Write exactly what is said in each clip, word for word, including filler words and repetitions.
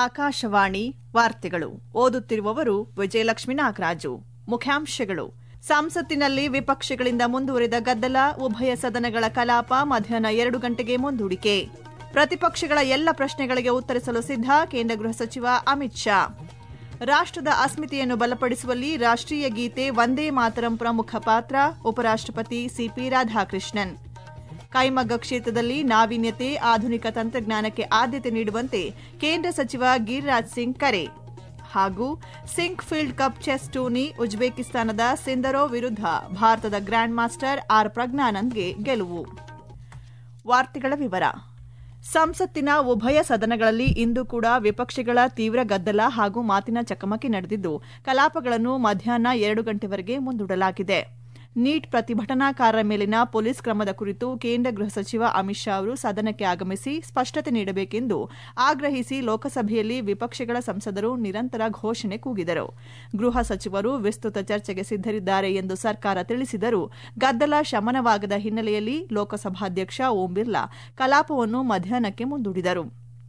ಆಕಾಶವಾಣಿ ವಾರ್ತೆಗಳು ಓದುತ್ತಿರುವವರು ವಿಜಯಲಕ್ಷ್ಮೀ ನಾಗರಾಜು. ಮುಖ್ಯಾಂಶಗಳು: ಸಂಸತ್ತಿನಲ್ಲಿ ವಿಪಕ್ಷಗಳಿಂದ ಮುಂದುವರಿದ ಗದ್ದಲ, ಉಭಯ ಸದನಗಳ ಕಲಾಪ ಮಧ್ಯಾಹ್ನ ಎರಡು ಗಂಟೆಗೆ ಮುಂದೂಡಿಕೆ. ಪ್ರತಿಪಕ್ಷಗಳ ಎಲ್ಲ ಪ್ರಶ್ನೆಗಳಿಗೆ ಉತ್ತರಿಸಲು ಸಿದ್ಧ ಕೇಂದ್ರ ಗೃಹ ಸಚಿವ ಅಮಿತ್ ಶಾ. ರಾಷ್ಟದ ಅಸ್ಮಿತೆಯನ್ನು ಬಲಪಡಿಸುವಲ್ಲಿ ರಾಷ್ಟೀಯ ಗೀತೆ ವಂದೇ ಮಾತರಂ ಪ್ರಮುಖ ಪಾತ್ರ, ಉಪರಾಷ್ಟಪತಿ ಸಿಪಿ ರಾಧಾಕೃಷ್ಣನ್. ಕೈಮಗ್ಗ ಕ್ಷೇತ್ರದಲ್ಲಿ ನಾವೀನ್ಯತೆ, ಆಧುನಿಕ ತಂತ್ರಜ್ಞಾನಕ್ಕೆ ಆದ್ಯತೆ ನೀಡುವಂತೆ ಕೇಂದ್ರ ಸಚಿವ ಗಿರಿರಾಜ್ ಸಿಂಗ್ ಕರೆ. ಹಾಗೂ Sinquefield cup chess tourney, ಉಜ್ಬೇಕಿಸ್ತಾನದ ಸಿಂದರೋವ್ ವಿರುದ್ಧ ಭಾರತದ ಗ್ರ್ಯಾಂಡ್ ಮಾಸ್ಟರ್ ಆರ್ ಪ್ರಜ್ಞಾನಂದ್ಗೆ ಗೆಲುವು. ವಾರ್ತೆಗಳ ವಿವರ. ಸಂಸತ್ತಿನ ಉಭಯ ಸದನಗಳಲ್ಲಿ ಇಂದು ಕೂಡ ವಿಪಕ್ಷಗಳ ತೀವ್ರ ಗದ್ದಲ ಹಾಗೂ ಮಾತಿನ ಚಕಮಕಿ ನಡೆದಿದ್ದು, ಕಲಾಪಗಳನ್ನು ಮಧ್ಯಾಹ್ನ ಎರಡು ಗಂಟೆವರೆಗೆ ಮುಂದೂಡಲಾಗಿದೆ. ನೀಟ್ ಪ್ರತಿಭಟನಾಕಾರರ ಮೇಲಿನ ಪೊಲೀಸ್ ಕ್ರಮದ ಕುರಿತು ಕೇಂದ್ರ ಗೃಹ ಸಚಿವ ಅಮಿತ್ ಶಾ ಅವರು ಸದನಕ್ಕೆ ಆಗಮಿಸಿ ಸ್ಪಷ್ಟತೆ ನೀಡಬೇಕೆಂದು ಆಗ್ರಹಿಸಿ ಲೋಕಸಭೆಯಲ್ಲಿ ವಿಪಕ್ಷಗಳ ಸಂಸದರು ನಿರಂತರ ಘೋಷಣೆ ಕೂಗಿದರು. ಗೃಹ ಸಚಿವರು ವಿಸ್ತೃತ ಚರ್ಚೆಗೆ ಸಿದ್ದರಿದ್ದಾರೆ ಎಂದು ಸರ್ಕಾರ ತಿಳಿಸಿದರೂ ಗದ್ದಲ ಶಮನವಾಗದ ಹಿನ್ನೆಲೆಯಲ್ಲಿ ಲೋಕಸಭಾಧ್ಯಕ್ಷ ಓಂ ಬಿರ್ಲಾ ಕಲಾಪವನ್ನು ಮಧ್ಯಾಹ್ನಕ್ಕೆ ಮುಂದೂಡಿದರು.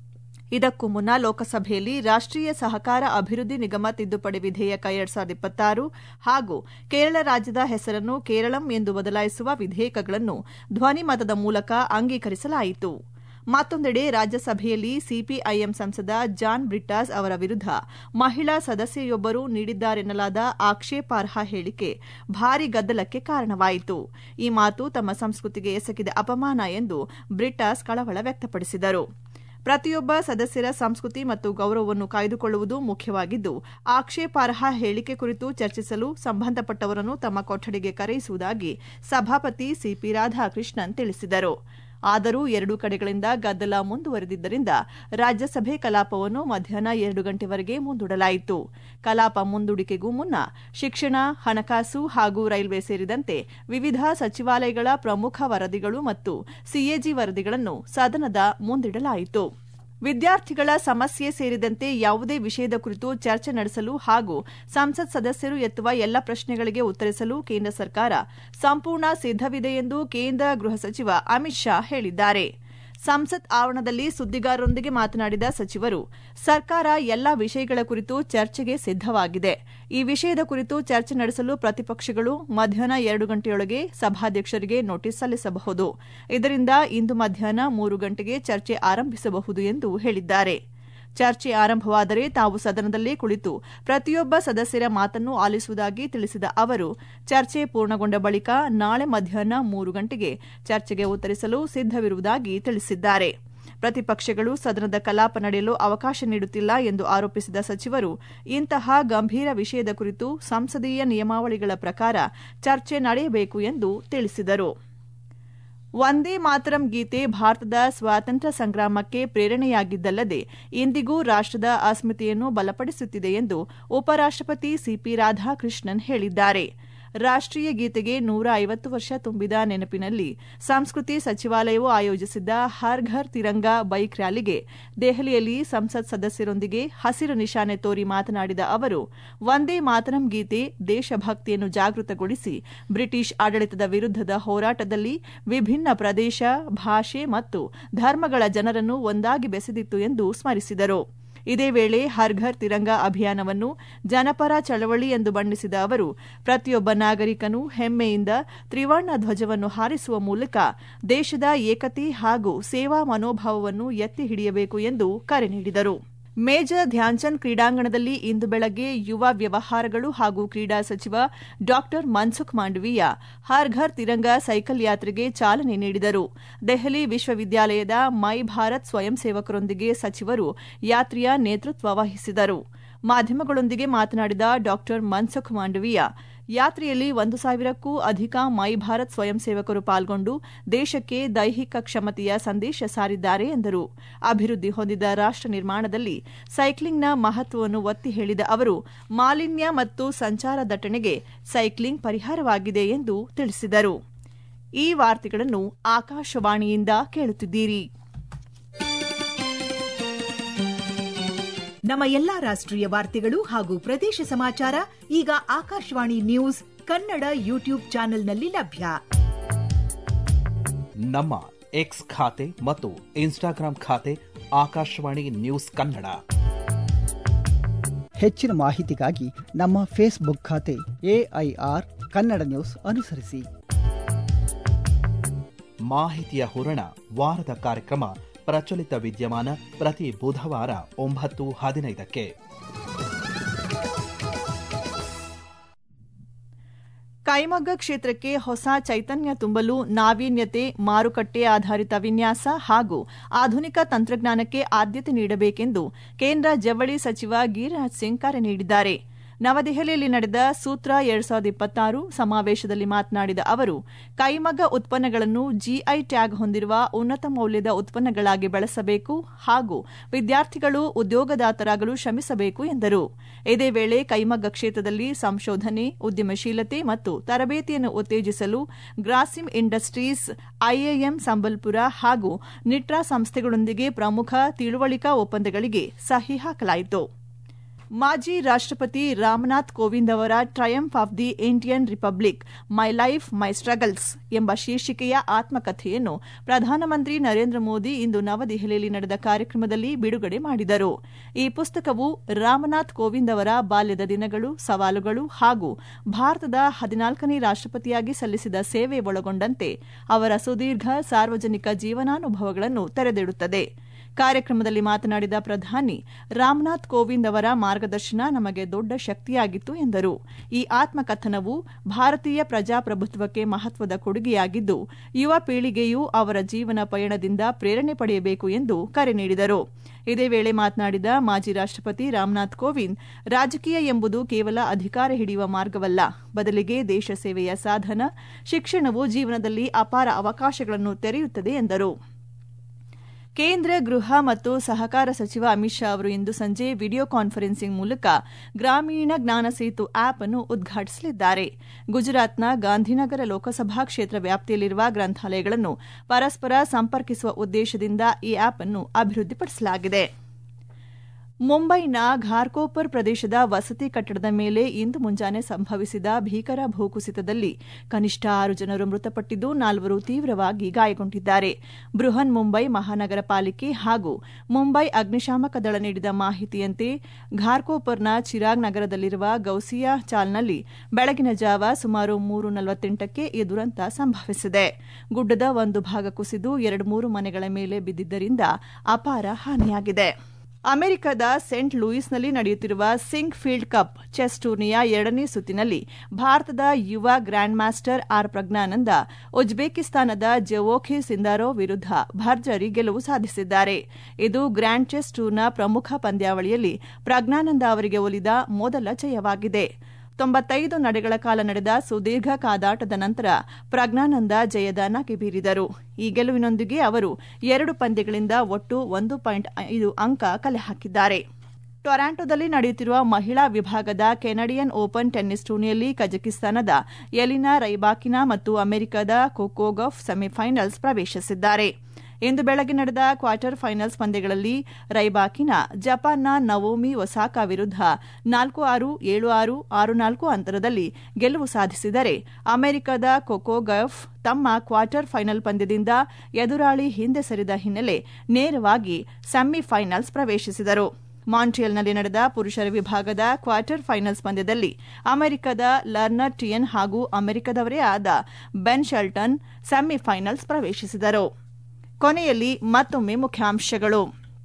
ಇದಕ್ಕೂ ಮುನ್ನ ಲೋಕಸಭೆಯಲ್ಲಿ ರಾಷ್ಟೀಯ ಸಹಕಾರ ಅಭಿವೃದ್ಧಿ ನಿಗಮ ತಿದ್ದುಪಡಿ ವಿಧೇಯಕ ಎರಡ್ ಸಾವಿರದ ಇಪ್ಪತ್ತಾರು ಹಾಗೂ ಕೇರಳ ರಾಜ್ಯದ ಹೆಸರನ್ನು ಕೇರಳಂ ಎಂದು ಬದಲಾಯಿಸುವ ವಿಧೇಯಕಗಳನ್ನು ಧ್ವನಿಮತದ ಮೂಲಕ ಅಂಗೀಕರಿಸಲಾಯಿತು. ಮತ್ತೊಂದೆಡೆ ರಾಜ್ಯಸಭೆಯಲ್ಲಿ ಸಿಪಿಐಎಂ ಸಂಸದ ಜಾನ್ ಬ್ರಿಟ್ಟಾಸ್ ಅವರ ವಿರುದ್ಧ ಮಹಿಳಾ ಸದಸ್ಯೆಯೊಬ್ಬರು ನೀಡಿದ್ದಾರೆನ್ನಲಾದ ಆಕ್ಷೇಪಾರ್ಹ ಹೇಳಿಕೆ ಭಾರೀ ಗದ್ದಲಕ್ಕೆ ಕಾರಣವಾಯಿತು. ಈ ಮಾತು ತಮ್ಮ ಸಂಸ್ಕೃತಿಗೆ ಎಸಗಿದ ಅಪಮಾನ ಎಂದು ಬ್ರಿಟ್ಟಾಸ್ ಕಳವಳ ವ್ಯಕ್ತಪಡಿಸಿದರು. ಪ್ರತಿಯೊಬ್ಬ ಸದಸ್ಯರ ಸಂಸ್ಕೃತಿ ಮತ್ತು ಗೌರವವನ್ನು ಕಾಯ್ದುಕೊಳ್ಳುವುದು ಮುಖ್ಯವಾಗಿದ್ದು, ಆಕ್ಷೇಪಾರ್ಹ ಹೇಳಿಕೆ ಕುರಿತು ಚರ್ಚಿಸಲು ಸಂಬಂಧಪಟ್ಟವರನ್ನು ತಮ್ಮ ಕೊಠಡಿಗೆ ಕರೆಯಿಸುವುದಾಗಿ ಸಭಾಪತಿ ಸಿಪಿ ರಾಧಾಕೃಷ್ಣನ್ ತಿಳಿಸಿದರು. ಆದರೂ ಎರಡೂ ಕಡೆಗಳಿಂದ ಗದ್ದಲ ಮುಂದುವರೆದಿದ್ದರಿಂದ ರಾಜ್ಯಸಭೆ ಕಲಾಪವನ್ನು ಮಧ್ಯಾಹ್ನ ಎರಡು ಗಂಟೆವರೆಗೆ ಮುಂದೂಡಲಾಯಿತು. ಕಲಾಪ ಮುಂದೂಡಿಕೆಗೂ ಮುನ್ನ ಶಿಕ್ಷಣ, ಹಣಕಾಸು ಹಾಗೂ ರೈಲ್ವೆ ಸೇರಿದಂತೆ ವಿವಿಧ ಸಚಿವಾಲಯಗಳ ಪ್ರಮುಖ ವರದಿಗಳು ಮತ್ತು ಸಿಎಜಿ ವರದಿಗಳನ್ನು ಸದನದ ಮುಂದಿಡಲಾಯಿತು. ವಿದ್ಯಾರ್ಥಿಗಳ ಸಮಸ್ಯೆ ಸೇರಿದಂತೆ ಯಾವುದೇ ವಿಷಯದ ಕುರಿತು ಚರ್ಚೆ ನಡೆಸಲು ಹಾಗೂ ಸಂಸತ್ ಸದಸ್ಯರು ಎತ್ತುವ ಎಲ್ಲ ಪ್ರಶ್ನೆಗಳಿಗೆ ಉತ್ತರಿಸಲು ಕೇಂದ್ರ ಸರ್ಕಾರ ಸಂಪೂರ್ಣ ಸಿದ್ದವಿದೆ ಎಂದು ಕೇಂದ್ರ ಗೃಹ ಸಚಿವ ಅಮಿತ್ ಶಾ ಹೇಳಿದ್ದಾರೆ. ಸಂಸತ್ ಆವರಣದಲ್ಲಿ ಸುದ್ದಿಗಾರರೊಂದಿಗೆ ಮಾತನಾಡಿದ ಸಚಿವರು, ಸರ್ಕಾರ ಎಲ್ಲ ವಿಷಯಗಳ ಕುರಿತು ಚರ್ಚೆಗೆ ಸಿದ್ದವಾಗಿದೆ. ಈ ವಿಷಯದ ಕುರಿತು ಚರ್ಚೆ ನಡೆಸಲು ಪ್ರತಿಪಕ್ಷಗಳು ಮಧ್ಯಾಹ್ನ ಎರಡು ಗಂಟೆಯೊಳಗೆ ಸಭಾಧ್ಯಕ್ಷರಿಗೆ ನೋಟಿಸ್ ಸಲ್ಲಿಸಬಹುದು. ಇದರಿಂದ ಇಂದು ಮಧ್ಯಾಹ್ನ ಮೂರು ಗಂಟೆಗೆ ಚರ್ಚೆ ಆರಂಭಿಸಬಹುದು ಎಂದು ಹೇಳಿದ್ದಾರೆ. ಚರ್ಚೆ ಆರಂಭವಾದರೆ ತಾವು ಸದನದಲ್ಲೇ ಕುಳಿತು ಪ್ರತಿಯೊಬ್ಬ ಸದಸ್ಯರ ಮಾತನ್ನು ಆಲಿಸುವುದಾಗಿ ತಿಳಿಸಿದ ಅವರು, ಚರ್ಚೆ ಪೂರ್ಣಗೊಂಡ ಬಳಿಕ ನಾಳೆ ಮಧ್ಯಾಹ್ನ ಮೂರು ಗಂಟೆಗೆ ಚರ್ಚೆಗೆ ಉತ್ತರಿಸಲು ಸಿದ್ದವಿರುವುದಾಗಿ ತಿಳಿಸಿದ್ದಾರೆ. ಪ್ರತಿಪಕ್ಷಗಳು ಸದನದ ಕಲಾಪ ನಡೆಯಲು ಅವಕಾಶ ನೀಡುತ್ತಿಲ್ಲ ಎಂದು ಆರೋಪಿಸಿದ ಸಚಿವರು, ಇಂತಹ ಗಂಭೀರ ವಿಷಯದ ಕುರಿತು ಸಂಸದೀಯ ನಿಯಮಾವಳಿಗಳ ಪ್ರಕಾರ ಚರ್ಚೆ ನಡೆಯಬೇಕು ಎಂದು ತಿಳಿಸಿದರು. ವಂದೇ ಮಾತರಂ ಗೀತೆ ಭಾರತದ ಸ್ವಾತಂತ್ರ್ಯ ಸಂಗ್ರಾಮಕ್ಕೆ ಪ್ರೇರಣೆಯಾಗಿದ್ದಲ್ಲದೆ ಇಂದಿಗೂ ರಾಷ್ಟದ ಅಸ್ಮಿತೆಯನ್ನು ಬಲಪಡಿಸುತ್ತಿದೆ ಎಂದು ಉಪರಾಷ್ಟಪತಿ ಸಿಪಿ ರಾಧಾಕೃಷ್ಣನ್ ಹೇಳಿದ್ದಾರೆ. ರಾಷ್ಟೀಯ ಗೀತೆಗೆ ನೂರ ಐವತ್ತು ವರ್ಷ ತುಂಬಿದ ನೆನಪಿನಲ್ಲಿ ಸಂಸ್ಕೃತಿ ಸಚಿವಾಲಯವು ಆಯೋಜಿಸಿದ್ದ ಹರ್ ಘರ್ ತಿರಂಗಾ ಬೈಕ್ ರ್ಯಾಲಿಗೆ ದೆಹಲಿಯಲ್ಲಿ ಸಂಸತ್ ಸದಸ್ಯರೊಂದಿಗೆ ಹಸಿರು ನಿಶಾನೆ ತೋರಿ ಮಾತನಾಡಿದ ಅವರು, ವಂದೇ ಮಾತರಂ ಗೀತೆ ದೇಶಭಕ್ತಿಯನ್ನು ಜಾಗೃತಗೊಳಿಸಿ ಬ್ರಿಟಿಷ್ ಆಡಳಿತದ ವಿರುದ್ಧದ ಹೋರಾಟದಲ್ಲಿ ವಿಭಿನ್ನ ಪ್ರದೇಶ, ಭಾಷೆ ಮತ್ತು ಧರ್ಮಗಳ ಜನರನ್ನು ಒಂದಾಗಿ ಬೆಸೆದಿತ್ತು ಎಂದು ಸ್ಮರಿಸಿದರು. ಇದೇ ವೇಳೆ ಹರ್ ಘರ್ ತಿರಂಗಾ ಅಭಿಯಾನವನ್ನು ಜನಪರ ಚಳವಳಿ ಎಂದು ಬಣ್ಣಿಸಿದ ಅವರು, ಪ್ರತಿಯೊಬ್ಬ ನಾಗರಿಕನು ಹೆಮ್ಮೆಯಿಂದ ತ್ರಿವರ್ಣ ಧ್ವಜವನ್ನು ಹಾರಿಸುವ ಮೂಲಕ ದೇಶದ ಏಕತೆ ಹಾಗೂ ಸೇವಾ ಮನೋಭಾವವನ್ನು ಎತ್ತಿ ಹಿಡಿಯಬೇಕು ಎಂದು ಕರೆ ನೀಡಿದರು. ಮೇಜರ್ ಧ್ಯಾನ್ಚಂದ್ ಕ್ರೀಡಾಂಗಣದಲ್ಲಿ ಇಂದು ಬೆಳಗ್ಗೆ ಯುವ ವ್ಯವಹಾರಗಳು ಹಾಗೂ ಕ್ರೀಡಾ ಸಚಿವ ಡಾ ಮನ್ಸುಖ್ ಮಾಂಡವೀಯ ಹರ್ ಘರ್ ತಿರಂಗಾ ಸೈಕಲ್ ಯಾತ್ರೆಗೆ ಚಾಲನೆ ನೀಡಿದರು. ದೆಹಲಿ ವಿಶ್ವವಿದ್ಯಾಲಯದ ಮೈ ಭಾರತ್ ಸ್ವಯಂ ಸೇವಕರೊಂದಿಗೆ ಸಚಿವರು ಯಾತ್ರೆಯ ನೇತೃತ್ವ ವಹಿಸಿದರು. ಮಾಧ್ಯಮಗಳೊಂದಿಗೆ ಮಾತನಾಡಿದ ಡಾ ಮನ್ಸುಖ್ ಮಾಂಡವೀಯ, ಯಾತ್ರೆಯಲ್ಲಿ ಒಂದು ಸಾವಿರಕ್ಕೂ ಅಧಿಕ ಮೈ ಭಾರತ್ ಸ್ವಯಂ ಸೇವಕರು ಪಾಲ್ಗೊಂಡು ದೇಶಕ್ಕೆ ದೈಹಿಕ ಕ್ಷಮತೆಯ ಸಂದೇಶ ಸಾರಿದ್ದಾರೆ ಎಂದರು. ಅಭಿವೃದ್ಧಿ ಹೊಂದಿದ ರಾಷ್ಟ ನಿರ್ಮಾಣದಲ್ಲಿ ಸೈಕ್ಲಿಂಗ್ನ ಮಹತ್ವವನ್ನು ಒತ್ತಿ ಹೇಳಿದ ಅವರು, ಮಾಲಿನ್ಯ ಮತ್ತು ಸಂಚಾರ ದಟ್ಟಣೆಗೆ ಸೈಕ್ಲಿಂಗ್ ಪರಿಹಾರವಾಗಿದೆ ಎಂದು ತಿಳಿಸಿದರು. ಈ ವಾರ್ತೆಗಳನ್ನು ಆಕಾಶವಾಣಿಯಿಂದ ಕೇಳುತ್ತಿದ್ದೀರಿ. ನಮ್ಮ ಎಲ್ಲಾ ರಾಷ್ಟ್ರೀಯ ವಾರ್ತೆಗಳು ಹಾಗೂ ಪ್ರದೇಶ ಸಮಾಚಾರ ಈಗ ಆಕಾಶವಾಣಿ ನ್ಯೂಸ್ ಕನ್ನಡ ಯೂಟ್ಯೂಬ್ ಚಾನೆಲ್ನಲ್ಲಿ ಲಭ್ಯ. ನಮ್ಮ ಎಕ್ಸ್ ಖಾತೆ ಮತ್ತು ಇನ್ಸ್ಟಾಗ್ರಾಂ ಖಾತೆ ಆಕಾಶವಾಣಿ ನ್ಯೂಸ್ ಕನ್ನಡ. ಹೆಚ್ಚಿನ ಮಾಹಿತಿಗಾಗಿ ನಮ್ಮ ಫೇಸ್ಬುಕ್ ಖಾತೆ ಎಐಆರ್ ಕನ್ನಡ ನ್ಯೂಸ್ ಅನುಸರಿಸಿ. ಮಾಹಿತಿಯ ಹೂರಣ ವಾರದ ಕಾರ್ಯಕ್ರಮ ಪ್ರಚಲಿತ ವಿದ್ಯಮಾನ ಪ್ರತಿ ಬುಧವಾರ ಒಂಬತ್ತು ಹದಿನೈದಕ್ಕೆ. ಕೈಮಗ್ಗ ಕ್ಷೇತ್ರಕ್ಕೆ ಹೊಸ ಚೈತನ್ಯ ತುಂಬಲು ನಾವೀನ್ಯತೆ, ಮಾರುಕಟ್ಟೆ ಆಧಾರಿತ ವಿನ್ಯಾಸ ಹಾಗೂ ಆಧುನಿಕ ತಂತ್ರಜ್ಞಾನಕ್ಕೆ ಆದ್ಯತೆ ನೀಡಬೇಕೆಂದು ಕೇಂದ್ರ ಜವಳಿ ಸಚಿವ ಗಿರಿರಾಜ್ ಸಿಂಗ್ ಕರೆ ನೀಡಿದ್ದಾರೆ. ನವದೆಹಲಿಯಲ್ಲಿ ನಡೆದ ಸೂತ್ರ ಎರಡ್ ಸಾವಿರದ ಇಪ್ಪತ್ತಾರು ಸಮಾವೇಶದಲ್ಲಿ ಮಾತನಾಡಿದ ಅವರು, ಕೈಮಗ್ಗ ಉತ್ಪನ್ನಗಳನ್ನು ಜಿಐ ಟ್ಯಾಗ್ ಹೊಂದಿರುವ ಉನ್ನತ ಮೌಲ್ಯದ ಉತ್ಪನ್ನಗಳಾಗಿ ಬೆಳೆಸಬೇಕು ಹಾಗೂ ವಿದ್ಯಾರ್ಥಿಗಳು ಉದ್ಯೋಗದಾತರಾಗಲು ಶ್ರಮಿಸಬೇಕು ಎಂದರು. ಇದೇ ವೇಳೆ ಕೈಮಗ್ಗ ಕ್ಷೇತ್ರದಲ್ಲಿ ಸಂಶೋಧನೆ, ಉದ್ಯಮಶೀಲತೆ ಮತ್ತು ತರಬೇತಿಯನ್ನು ಉತ್ತೇಜಿಸಲು ಗ್ರಾಸಿಮ್ ಇಂಡಸ್ಟ್ರೀಸ್, ಐಐಎಂ ಸಂಬಲ್ಪುರ ಹಾಗೂ ನಿಟ್ರಾ ಸಂಸ್ಥೆಗಳೊಂದಿಗೆ ಪ್ರಮುಖ ತಿಳುವಳಿಕಾ ಒಪ್ಪಂದಗಳಿಗೆ ಸಹಿ ಹಾಕಲಾಯಿತು. ಮಾಜಿ ರಾಷ್ಟ್ರಪತಿ ರಾಮನಾಥ್ ಕೋವಿಂದ್ ಅವರ triumph of the Indian republic, my life my struggles ಎಂಬ ಶೀರ್ಷಿಕೆಯ ಆತ್ಮಕಥೆಯನ್ನು ಪ್ರಧಾನಮಂತ್ರಿ ನರೇಂದ್ರ ಮೋದಿ ಇಂದು ನವದೆಹಲಿಯಲ್ಲಿ ನಡೆದ ಕಾರ್ಯಕ್ರಮದಲ್ಲಿ ಬಿಡುಗಡೆ ಮಾಡಿದರು. ಈ ಪುಸ್ತಕವು ರಾಮನಾಥ್ ಕೋವಿಂದ್ ಅವರ ಬಾಲ್ಯದ ದಿನಗಳು, ಸವಾಲುಗಳು ಹಾಗೂ ಭಾರತದ ಹದಿನಾಲ್ಕನೇ ರಾಷ್ಟ್ರಪತಿಯಾಗಿ ಸಲ್ಲಿಸಿದ ಸೇವೆ ಒಳಗೊಂಡಂತೆ ಅವರ ಸುದೀರ್ಘ ಸಾರ್ವಜನಿಕ ಜೀವನಾನುಭವಗಳನ್ನು ತೆರೆದಿಡುತ್ತದೆ. ಕಾರ್ಯಕ್ರಮದಲ್ಲಿ ಮಾತನಾಡಿದ ಪ್ರಧಾನಿ, ರಾಮನಾಥ್ ಕೋವಿಂದ್ ಅವರ ಮಾರ್ಗದರ್ಶನ ನಮಗೆ ದೊಡ್ಡ ಶಕ್ತಿಯಾಗಿತ್ತು ಎಂದರು. ಈ ಆತ್ಮಕಥನವು ಭಾರತೀಯ ಪ್ರಜಾಪ್ರಭುತ್ವಕ್ಕೆ ಮಹತ್ವದ ಕೊಡುಗೆಯಾಗಿದ್ದು, ಯುವ ಪೀಳಿಗೆಯು ಅವರ ಜೀವನ ಪಯಣದಿಂದ ಪ್ರೇರಣೆ ಪಡೆಯಬೇಕು ಎಂದು ಕರೆ ನೀಡಿದರು. ಇದೇ ವೇಳೆ ಮಾತನಾಡಿದ ಮಾಜಿ ರಾಷ್ಟ್ರಪತಿ ರಾಮನಾಥ್ ಕೋವಿಂದ್, ರಾಜಕೀಯ ಎಂಬುದು ಕೇವಲ ಅಧಿಕಾರ ಹಿಡಿಯುವ ಮಾರ್ಗವಲ್ಲ, ಬದಲಿಗೆ ದೇಶ ಸೇವೆಯ ಸಾಧನ. ಶಿಕ್ಷಣವು ಜೀವನದಲ್ಲಿ ಅಪಾರ ಅವಕಾಶಗಳನ್ನು ತೆರೆಯುತ್ತದೆ ಎಂದರು. ಕೇಂದ್ರ ಗೃಹ ಮತ್ತು ಸಹಕಾರ ಸಚಿವ ಅಮಿತ್ ಶಾ ಅವರು ಇಂದು ಸಂಜೆ ವಿಡಿಯೋ ಕಾನ್ಫರೆನ್ಸಿಂಗ್ ಮೂಲಕ ಗ್ರಾಮೀಣ ಜ್ಞಾನ ಸೇತು ಆಪ್ ಅನ್ನು ಉದ್ಘಾಟಿಸಲಿದ್ದಾರೆ. ಗುಜರಾತ್ನ ಗಾಂಧಿನಗರ ಲೋಕಸಭಾ ಕ್ಷೇತ್ರ ವ್ಯಾಪ್ತಿಯಲ್ಲಿರುವ ಗ್ರಂಥಾಲಯಗಳನ್ನು ಪರಸ್ಪರ ಸಂಪರ್ಕಿಸುವ ಉದ್ದೇಶದಿಂದ ಈ ಆಪ್ ಅನ್ನು ಅಭಿವೃದ್ಧಿಪಡಿಸಲಾಗಿದೆ. ಮುಂಬೈನ ಘಾರ್ಕೋಪರ್ ಪ್ರದೇಶದ ವಸತಿ ಕಟ್ಟಡದ ಮೇಲೆ ಇಂದು ಮುಂಜಾನೆ ಸಂಭವಿಸಿದ ಭೀಕರ ಭೂಕುಸಿತದಲ್ಲಿ ಕನಿಷ್ಠ ಆರು ಜನರು ಮೃತಪಟ್ಟಿದ್ದು, ನಾಲ್ವರು ತೀವ್ರವಾಗಿ ಗಾಯಗೊಂಡಿದ್ದಾರೆ. ಬೃಹನ್ ಮುಂಬೈ ಮಹಾನಗರ ಪಾಲಿಕೆ ಹಾಗೂ ಮುಂಬೈ ಅಗ್ನಿಶಾಮಕ ದಳ ನೀಡಿದ ಮಾಹಿತಿಯಂತೆ ಘಾರ್ಕೋಪರ್ನ ಚಿರಾಗ್ ನಗರದಲ್ಲಿರುವ ಗೌಸಿಯಾ ಚಾಲ್ನಲ್ಲಿ ಬೆಳಗಿನ ಜಾವ ಸುಮಾರು ಮೂರು ನಲವತ್ತೆಂಟಕ್ಕೆ ಈ ದುರಂತ ಸಂಭವಿಸಿದೆ. ಗುಡ್ಡದ ಒಂದು ಭಾಗ ಕುಸಿದು ಎರಡು ಮೂರು ಮನೆಗಳ ಮೇಲೆ ಬಿದ್ದಿದ್ದರಿಂದ ಅಪಾರ ಹಾನಿಯಾಗಿದೆ. ಅಮೆರಿಕದ ಸೆಂಟ್ ಲೂಯಿಸ್ನಲ್ಲಿ ನಡೆಯುತ್ತಿರುವ ಸಿಂಕ್ ಫೀಲ್ಡ್ ಕಪ್ ಚೆಸ್ ಟೂರ್ನಿಯ ಎರಡನೇ ಸುತ್ತಿನಲ್ಲಿ ಭಾರತದ ಯುವ ಗ್ರ್ಯಾಂಡ್ ಮಾಸ್ಟರ್ ಆರ್ ಪ್ರಜ್ಞಾನಂದ ಉಜ್ಬೇಕಿಸ್ತಾನದ ಜವೋಖೆ ಸಿಂದಾರೋವ್ ವಿರುದ್ಧ ಭರ್ಜರಿ ಗೆಲುವು ಸಾಧಿಸಿದ್ದಾರೆ. ಇದು ಗ್ರ್ಯಾಂಡ್ ಚೆಸ್ ಟೂರ್ನ ಪ್ರಮುಖ ಪಂದ್ಯಾವಳಿಯಲ್ಲಿ ಪ್ರಜ್ಞಾನಂದ ಅವರಿಗೆ ಒಲಿದ ಮೊದಲ ಜಯವಾಗಿದೆ. ತೊಂಬತ್ತೈದು ನಡೆಗಳ ಕಾಲ ನಡೆದ ಸುದೀರ್ಘ ಕಾದಾಟದ ನಂತರ ಪ್ರಜ್ಞಾನಂದ ಜಯದಾನಕ್ಕೆ ಬೀರಿದರು. ಈ ಗೆಲುವಿನೊಂದಿಗೆ ಅವರು ಎರಡು ಪಂದ್ಯಗಳಿಂದ ಒಟ್ಟು ಒಂದು ಪಾಯಿಂಟ್ ಐದು ಅಂಕ ಕಲೆ ಹಾಕಿದ್ದಾರೆ. ಟೊರಾಂಟೊದಲ್ಲಿ ನಡೆಯುತ್ತಿರುವ ಮಹಿಳಾ ವಿಭಾಗದ ಕೆನಡಿಯನ್ ಓಪನ್ ಟೆನ್ನಿಸ್ ಟೂರ್ನಿಯಲ್ಲಿ ಕಜಕಿಸ್ತಾನದ ಎಲಿನಾ ರೈಬಾಕಿನಾ ಮತ್ತು ಅಮೆರಿಕದ ಕೊಕೊ ಗೌಫ್ ಸೆಮಿಫೈನಲ್ಸ್ ಪ್ರವೇಶಿಸಿದ್ದಾರೆ. ಇಂದು ಬೆಳಗ್ಗೆ ನಡೆದ ಕ್ವಾರ್ಟರ್ ಫೈನಲ್ಸ್ ಪಂದ್ಯಗಳಲ್ಲಿ ರೈಬಾಕಿನಾ ಜಪಾನ್ನ ನವೋಮಿ ಒಸಾಕಾ ವಿರುದ್ಧ ನಾಲ್ಕು ಆರು, ಏಳು ಆರು, ಆರು ನಾಲ್ಕು ಅಂತರದಲ್ಲಿ ಗೆಲುವು ಸಾಧಿಸಿದರೆ, ಅಮೆರಿಕದ ಕೊಕೊ ಗೌಫ್ ತಮ್ಮ ಕ್ವಾರ್ಟರ್ ಫೈನಲ್ ಪಂದ್ಯದಿಂದ ಎದುರಾಳಿ ಹಿಂದೆ ಸರಿದ ಹಿನ್ನೆಲೆ ನೇರವಾಗಿ ಸೆಮಿಫೈನಲ್ಸ್ ಪ್ರವೇಶಿಸಿದರು. ಮಾಂಟ್ರಿಯಲ್ನಲ್ಲಿ ನಡೆದ ಪುರುಷರ ವಿಭಾಗದ ಕ್ವಾರ್ಟರ್ ಫೈನಲ್ಸ್ ಪಂದ್ಯದಲ್ಲಿ ಅಮೆರಿಕದ ಲರ್ನರ್ ಟಿಯನ್ ಹಾಗೂ ಅಮೆರಿಕದವರೇ ಆದ ಬೆನ್ ಶೆಲ್ಟನ್ ಸೆಮಿಫೈನಲ್ಸ್ ಪ್ರವೇಶಿಸಿದರು. ಕೊನೆಯಲ್ಲಿ ಮತ್ತೊಮ್ಮೆ ಮುಖ್ಯಾಂಶಗಳು.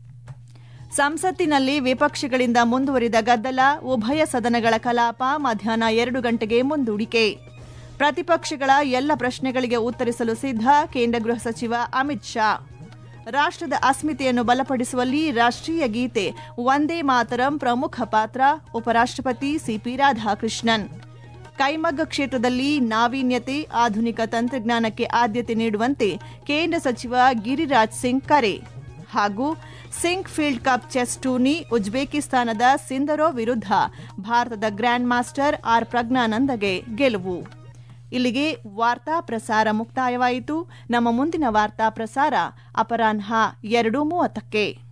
ಸಂಸತ್ತಿನಲ್ಲಿ ವಿಪಕ್ಷಗಳಿಂದ ಮುಂದುವರಿದ ಗದ್ದಲ, ಉಭಯ ಸದನಗಳ ಕಲಾಪ ಮಧ್ಯಾಹ್ನ ಎರಡು ಗಂಟೆಗೆ ಮುಂದೂಡಿಕೆ. ಪ್ರತಿಪಕ್ಷಗಳ ಎಲ್ಲ ಪ್ರಶ್ನೆಗಳಿಗೆ ಉತ್ತರಿಸಲು ಸಿದ್ಧ ಕೇಂದ್ರ ಗೃಹ ಸಚಿವ ಅಮಿತ್ ಶಾ. ರಾಷ್ಟ್ರದ ಅಸ್ಮಿತೆಯನ್ನು ಬಲಪಡಿಸುವಲ್ಲಿ ರಾಷ್ಟ್ರೀಯ ಗೀತೆ ವಂದೇ ಮಾತರಂ ಪ್ರಮುಖ ಪಾತ್ರ, ಉಪರಾಷ್ಟ್ರಪತಿ ಸಿಪಿ ರಾಧಾಕೃಷ್ಣನ್. ಕೈಮಗ್ಗ ಕ್ಷೇತ್ರದಲ್ಲಿ ನಾವೀನ್ಯತೆ, ಆಧುನಿಕ ತಂತ್ರಜ್ಞಾನಕ್ಕೆ ಆದ್ಯತೆ ನೀಡುವಂತೆ ಕೇಂದ್ರ ಸಚಿವ ಗಿರಿರಾಜ್ ಸಿಂಗ್ ಕರೆ. ಹಾಗೂ Sinquefield cup chess tourney, ಉಜ್ಬೇಕಿಸ್ತಾನದ ಸಿಂದರೋವ್ ವಿರುದ್ಧ ಭಾರತದ ಗ್ರ್ಯಾಂಡ್ ಮಾಸ್ಟರ್ ಆರ್ ಪ್ರಜ್ಞಾನಂದಗೆ ಗೆಲುವು. ಇಲ್ಲಿಗೆ ವಾರ್ತಾ ಪ್ರಸಾರ ಮುಕ್ತಾಯವಾಯಿತು. ನಮ್ಮ ಮುಂದಿನ ವಾರ್ತಾ ಪ್ರಸಾರ ಅಪರಾಹ್ನ ಎರಡು ಮೂವತ್ತಕ್ಕೆ.